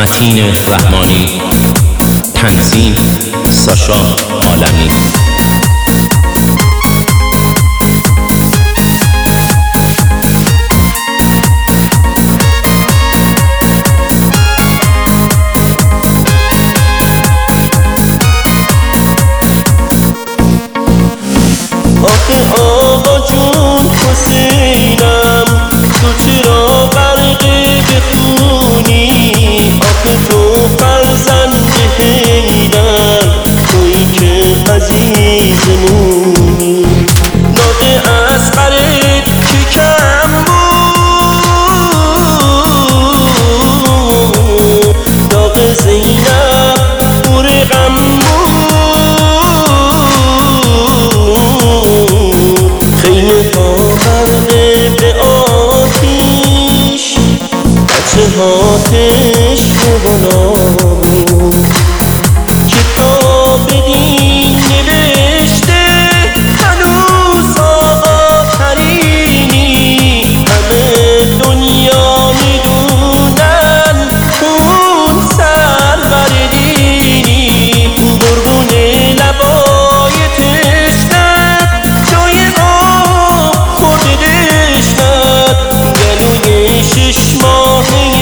متین رحمانی، تنظیم ساشا عالمی. آخه آقا جون حسینم، تو چرا غرق بخونی؟ آخه تو فرزند حیدر، تویی که عزیزمونی. داغ اصغرت که کم بود، داغ زینب پر غم آتش بالا بود. کتاب دین نوشته هنوز آقا ترینی، همه دنیا میدونن اون سرور دینی. قربون لبای تشنت، جای آب خورده دشنت، گلوی 6 ماهه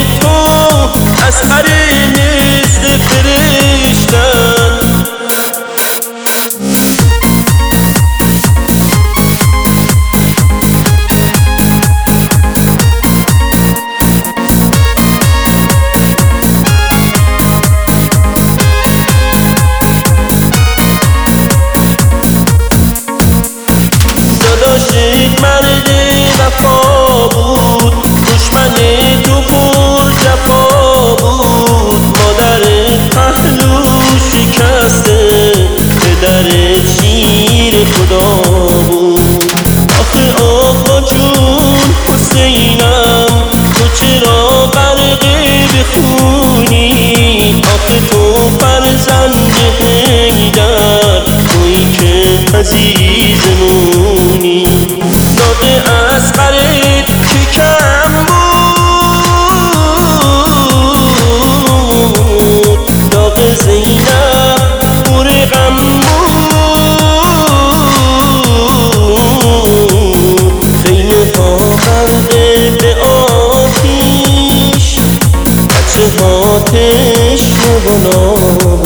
اصغر مثل فرشتن. داداشت مرد وفا بود، دشمن تو پر جفا بود. مادرت پهلو شکسته، پدرت شیر خدا بود. آخه آقا جون حسینم، تو چرا غرق بخونی؟ آخه تو فرزند حیدر، تویی که عزیزمونی. داغ اصغرت که کم بود، داغ زینب پر غم بود. خیمه ها غرق به آتیش، بچه ها تشنه بالا